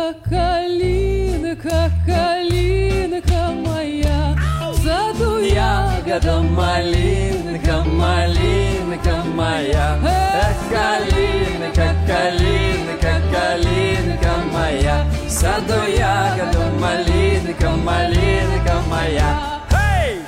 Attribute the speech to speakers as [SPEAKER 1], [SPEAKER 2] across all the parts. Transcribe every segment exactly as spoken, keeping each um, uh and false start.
[SPEAKER 1] калинка, калинка моя, в саду
[SPEAKER 2] Ягода малинка, малинка моя. Эх, калинка, калинка, калинка моя, в саду ягода малинка, малинка моя. Эй!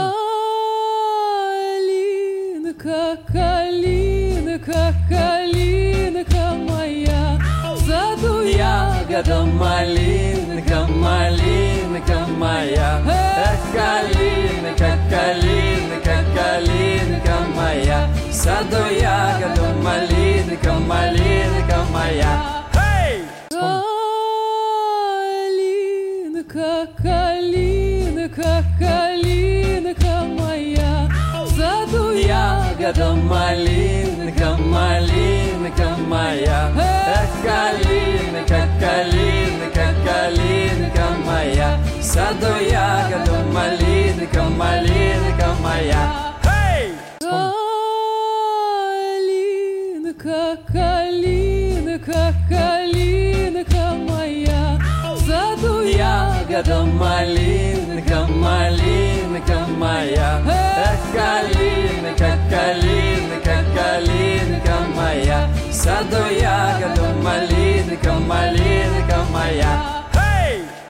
[SPEAKER 1] Калинка, калинка, калинка моя, в саду
[SPEAKER 2] Ягода малинка, малинка моя. Эх, калинка, калинка, калинка моя, в саду ягода малинка, малинка моя. Эй!
[SPEAKER 1] Калинка, калинка, калинка моя, в саду
[SPEAKER 2] Ягода малинка, малинка моя. Эх, калинка, калинка, калинка моя, в саду ягода малинка, малинка моя. Эй!
[SPEAKER 1] Калинка, калинка, калинка моя, в саду
[SPEAKER 2] Ягода малинка, малинка моя. Эх, калинка, калинка, калинка моя, в саду ягода малинка, малинка моя.